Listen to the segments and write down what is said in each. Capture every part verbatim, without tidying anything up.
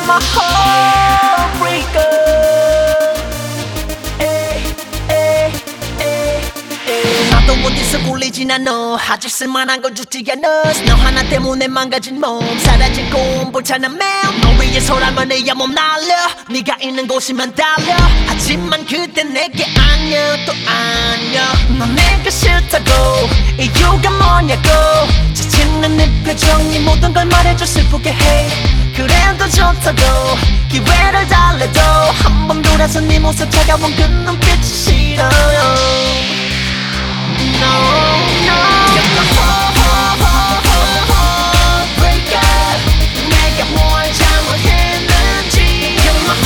my heartbreaker. 나도 어디서 굴리진 않아. 아직 쓸만한 건 주지 않아. 너 하나 때문에 망가진 몸 사라진 꿈 불타는 매일 너 위해서라면 내야 몸 날려. 네가 있는 곳이면 달려. 하지만 그때 내게 아냐 또 아냐. 넌 내가 싫다고 이유가 뭐냐고. 지치는 네 표정이 모든 걸 말해줘 슬프게 해. 그래도 좋다고 기회를 달래도 한 번 돌아서 네 모습 차가운 그 눈빛이 싫어요. No, no, you're my heartbreaker. 내가 뭘 잘못했는지. You're my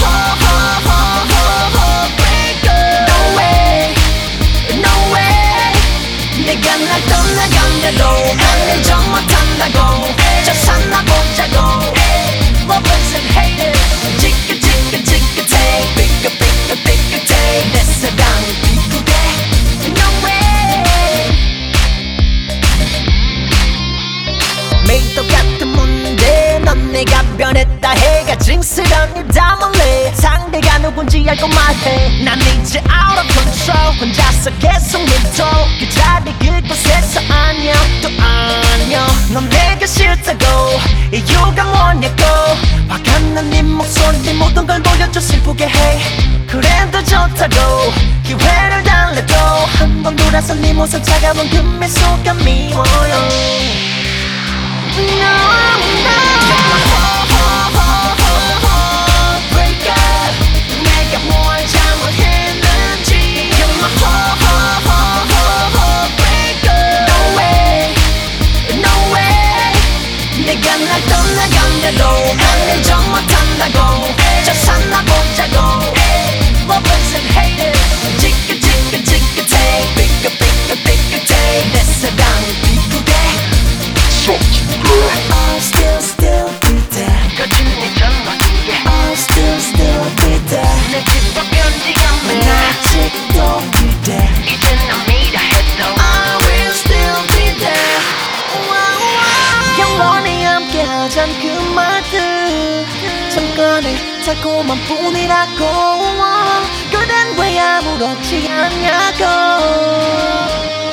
heartbreaker. No way, no way. 네가 날 떠나간대도 나는 정말 탄다고. 저 산나보자고. Lovers and haters. 지긋지긋지긋해. 삐끗삐끗삐끗해. 내 사랑을 비구대. No way. 매일 똑같은 문제. 넌 내가 변했다 해가 징스런 일 담을래. 상대가 누군지 알고 말해. 난 이제 out of control. 혼자서 계속 믿어. 그 자리 그곳에서 아냐 또 아냐. 넌 내가 싫다고 이유가 뭐냐고. 화가 난 네 목소리 모든 걸 보여줘 슬프게 해. 그래도 좋다고 기회를 달래도 한 번 돌아서 네 모습 차가운 그 미소가 미워요. No, no. You're my heartbreaker. 내가 뭘 잘못했는지. You're my heartbreaker. No way, no way. 네가 날 떠나간대도 나는 정말 탄다고. 저 산나보자고. Lovers and haters. 지긋지긋지긋해. 삐끗삐끗삐끗해. 내 사랑을 비구대. I'll still, still be there. 거짓말 전화기에 I'll still, still be there. 내 집과 편지가 난 아직도 그대. 이젠 난 미라 해도 I will still be there. 영원히 함께하잔 그 말들 잠깐의 달콤한 뿐이라고. 그댄 왜 아무렇지 않냐고.